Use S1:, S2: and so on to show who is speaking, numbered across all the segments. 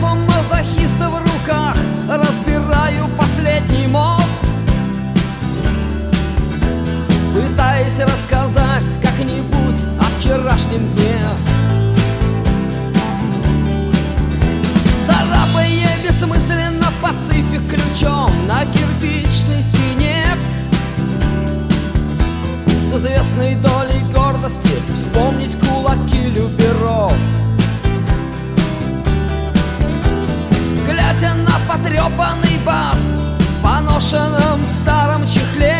S1: шефом мазохиста в руках разбираю последний мост, пытаясь рассказать как-нибудь о вчерашнем дне, царапая бессмысленно пацифик ключом на кирпичной стене. С известной долей гордости вспомнить кулаки люперов, глядя на потрепанный бас в поношенном старом чехле.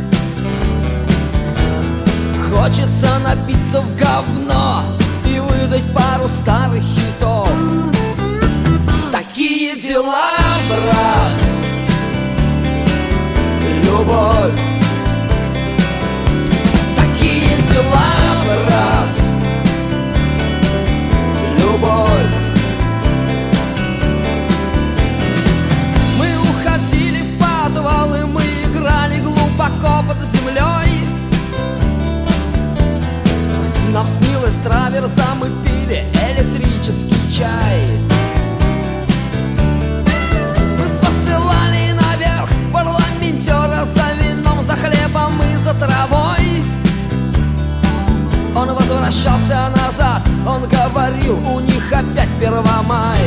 S1: Хочется напиться в говно и выдать пару старых хитов. Такие дела, брат, любовь. Такие дела, брат, любовь. Мы уходили в подвал, и мы играли глубоко под землей. Нам снилась траверза, мы пили электрический чай. Мы посылали наверх парламентера за вином, за хлебом и за травой. Он возвращался назад, он говорил, у них опять Первомай.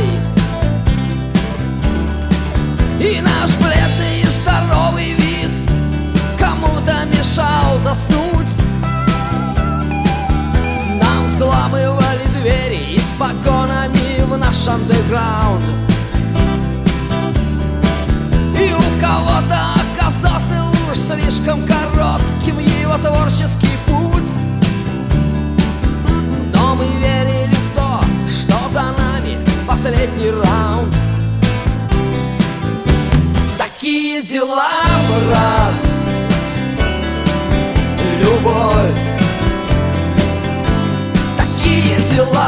S1: И наш бледный и здоровый вид кому-то мешал заснуть. Нам взламывали двери и с погонами в наш андеграунд. И у кого-то оказался уж слишком коротким его творческий путь. Но мы верили в то, что за нами последний раунд. Такие дела, брат, любовь. Такие дела.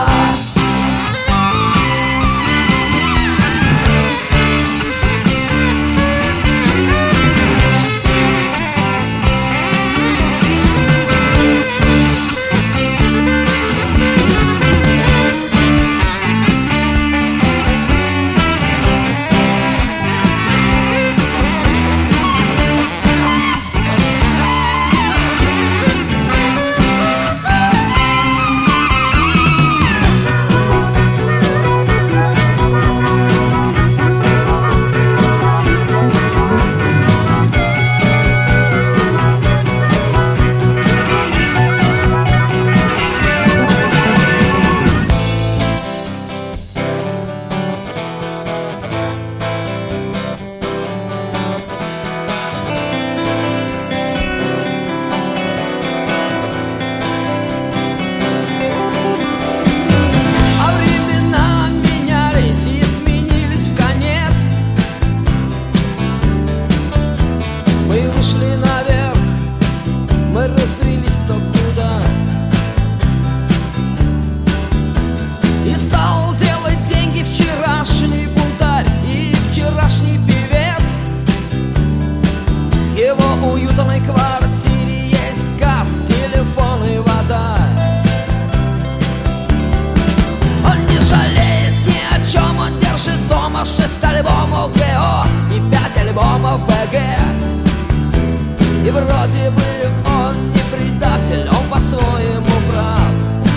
S1: И вроде бы он не предатель, он по-своему прав.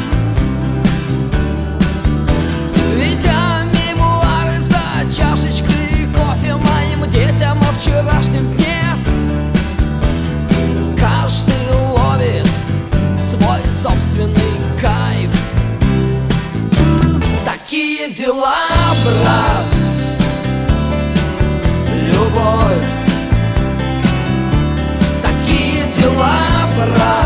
S1: Ведя мемуары за чашечкой кофе моим детям о вчерашнем дне, каждый ловит свой собственный кайф. Такие дела, брат, любовь. Такие дела, брат.